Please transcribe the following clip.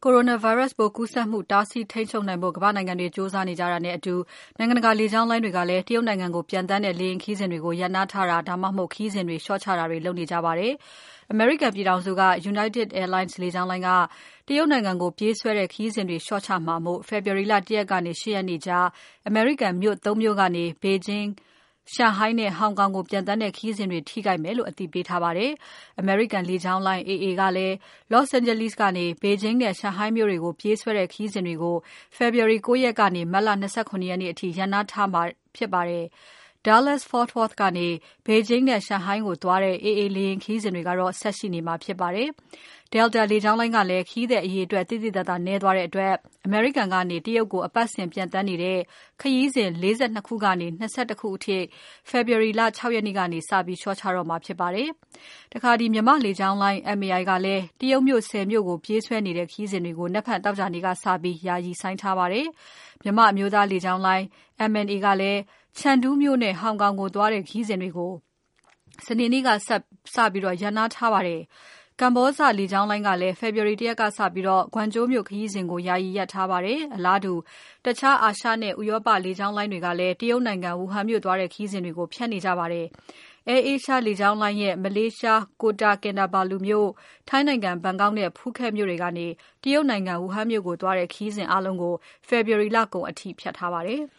Coronavirus ပိုးကူးစက်မှုတားဆီးထိန်းချုပ်နိုင်ဖို့ကမ္ဘာ့နိုင်ငံတွေကြိုးစားနေကြတာနဲ့အတူနိုင်ငံတကာလေကြောင်းလိုင်းတွေကလည်းတရုတ်နိုင်ငံကိုပျံသန်းတဲ့လေယာဉ်ခရီးစဉ်တွေကိုရပ်နားထားတာဒါမှမဟုတ်ခရီးစဉ်တွေလျှော့ချတာတွေလုပ်နေကြပါတယ်။ အမေရိကန်ပြည်ထောင်စုက United Airlines လေကြောင်းလိုင်းကတရုတ်နိုင်ငံကိုပြေးဆွဲတဲ့ခရီးစဉ်တွေလျှော့ချမှာမို့ February လ ၁ ရက်ကနေ ၈ ရက်နေ့ကြားအမေရိကန်မြို့ ၃ မြို့ကနေ ဘေဂျင်း၊ ရှန်ဟိုင်းနဲ့ ဟောင်ကောင်ကိုပျံသန်းတဲ့ခရီးစဉ်တွေထိခိုက်မယ်လို့အသိပေးထားပါတယ်။ အမေရိကန်လေကြောင်းလိုင်း AA ကလည်း Los Angeles ကနေ ဘေဂျင်းနဲ့ ရှန်ဟိုင်းမြို့တွေကိုပြေးဆွဲတဲ့ခရီးစဉ်တွေကို February 9 ရက်ကနေ မတ်လ ၂၇ ရက်နေ့အထိရပ်နားထားမှာဖြစ်ပါတယ်။ Dallas Fort Worth ကနေ ဘေဂျင်းနဲ့ ရှန်ဟိုင်းကိုသွားတဲ့ AA လေယာဉ်ခရီးစဉ်တွေကတော့ ဆက်ရှိနေမှာဖြစ်ပါတယ်။ Delta လေကြောင်းလိုင်းကလည်း ခရီးသည်အရေအတွက်သိသိသာသာနည်းသွားတဲ့အတွက် အမေရိကန်ကနေ တရုတ်ကိုအပတ်စဉ်ပျံသန်းနေတဲ့ ခရီးစဉ် ၄၂ ခုကနေ ၂၁ ခုအထိ February လ ၆ ရက်နေ့ကနေစပြီးလျှော့ချတော့မှာဖြစ်ပါတယ်။ မြန်မာ့လေကြောင်းလိုင်း MAI ကလည်း တရုတ်မြို့ ၁၀ မြို့ကိုပြေးဆွဲနေတဲ့ခရီးစဉ်တွေကို နက်ဖြန်သောကြာနေ့ကစပြီး ယာယီဆိုင်းထားပါတယ်။ မြန်မာ့အမျိုးသားလေကြောင်းလိုင်း MNA ကလည်း Chengdu မြို့နဲ့ ဟောင်ကောင်ကိုသွားတဲ့ခရီးစဉ်တွေကို စနေနေ့ကစပြီးရပ်နားထားပါတယ်။ ကမ္ဘောဇလေကြောင်းလိုင်းကလည်း February ၁ ရက်ကစပြီး Guangzhou မြို့ခရီးစဉ်ကို ယာယီရပ်ထားပါတယ်။ အလားတူ တခြားအာရှနဲ့ ဥရောပလေကြောင်းလိုင်းတွေကလည်း တရုတ်နိုင်ငံ ဝူဟန်မြို့သွားတဲ့ခရီးစဉ်တွေကို ဖျက်နေကြပါတယ်။ Air Asia လေကြောင်းလိုင်းရဲ့ မလေးရှား Kota Kinabalu မြို့၊ ထိုင်းနိုင်ငံ ဘန်ကောက်နဲ့ ဖူးခက်မြို့တွေကနေ တရုတ်နိုင်ငံ ဝူဟန်မြို့ကိုသွားတဲ့ခရီးစဉ်အားလုံးကို February လကုန်အထိဖျက်ထားပါတယ်။